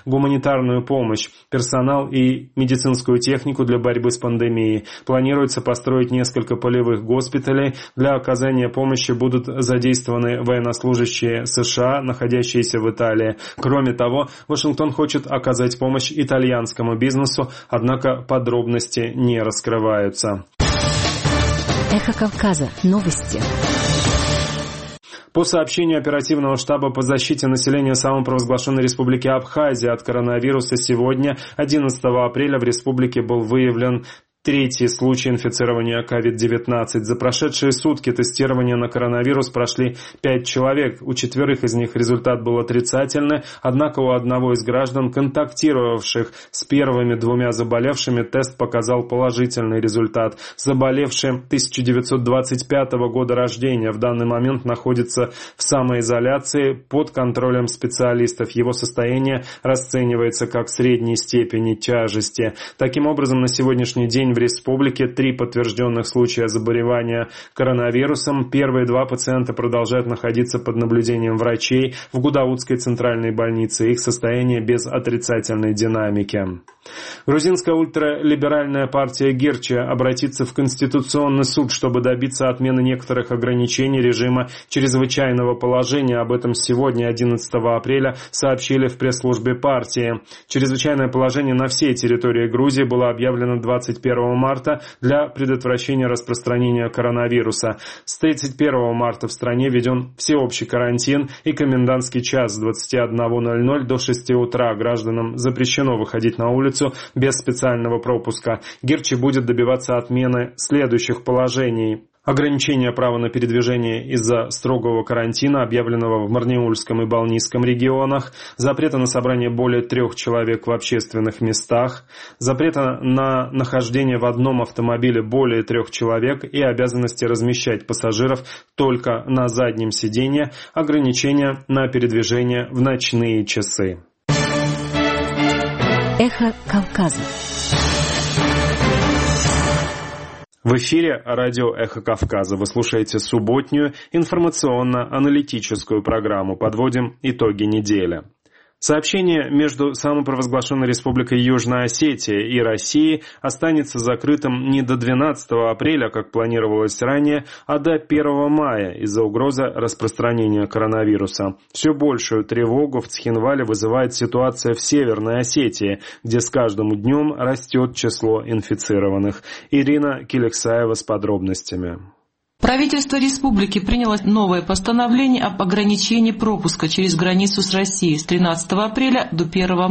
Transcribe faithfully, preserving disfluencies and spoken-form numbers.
гуманитарную помощь, персонал и медицинскую технику для борьбы с пандемией. Планируется построить несколько полевых госпиталей. Для оказания помощи будут задействованы военнослужащие США, находящиеся в Италии. Кроме того, Вашингтон хочет оказать помощь итальянскому бизнесу, однако подробности не раскрываются. Эхо Кавказа. Новости. По сообщению оперативного штаба по защите населения самопровозглашенной республики Абхазия от коронавируса, сегодня, одиннадцатого апреля, в республике был выявлен третий случай инфицирования ковид девятнадцать. За прошедшие сутки тестирования на коронавирус прошли пять человек. У четверых из них результат был отрицательный, однако у одного из граждан, контактировавших с первыми двумя заболевшими, тест показал положительный результат. Заболевший тысяча девятьсот двадцать пятого года рождения в данный момент находится в самоизоляции под контролем специалистов. Его состояние расценивается как средней степени тяжести. Таким образом, на сегодняшний день в республике три подтвержденных случая заболевания коронавирусом. Первые два пациента продолжают находиться под наблюдением врачей в Гудаутской центральной больнице. Их состояние без отрицательной динамики. Грузинская ультралиберальная партия Гирчи обратится в Конституционный суд, чтобы добиться отмены некоторых ограничений режима чрезвычайного положения. Об этом сегодня, одиннадцатого апреля, сообщили в пресс-службе партии. Чрезвычайное положение на всей территории Грузии было объявлено двадцать первого марта для предотвращения распространения коронавируса. С тридцать первого марта в стране введен всеобщий карантин и комендантский час с двадцати одного ноль-ноль до шести утра. Гражданам запрещено выходить на улицу без специального пропуска. Гирчи будет добиваться отмены следующих положений. Ограничение права на передвижение из-за строгого карантина, объявленного в Марниульском и Балнийском регионах, запрета на собрание более трех человек в общественных местах, запрета на нахождение в одном автомобиле более трех человек и обязанности размещать пассажиров только на заднем сиденье, ограничения на передвижение в ночные часы. Эхо Кавказа. В эфире радио «Эхо Кавказа». Вы слушаете субботнюю информационно-аналитическую программу. Подводим итоги недели. Сообщение между самопровозглашенной республикой Южная Осетия и Россией останется закрытым не до двенадцатого апреля, как планировалось ранее, а до первого мая из-за угрозы распространения коронавируса. Все большую тревогу в Цхинвале вызывает ситуация в Северной Осетии, где с каждым днем растет число инфицированных. Ирина Килексаева с подробностями. Правительство республики приняло новое постановление об ограничении пропуска через границу с Россией с тринадцатого апреля до первого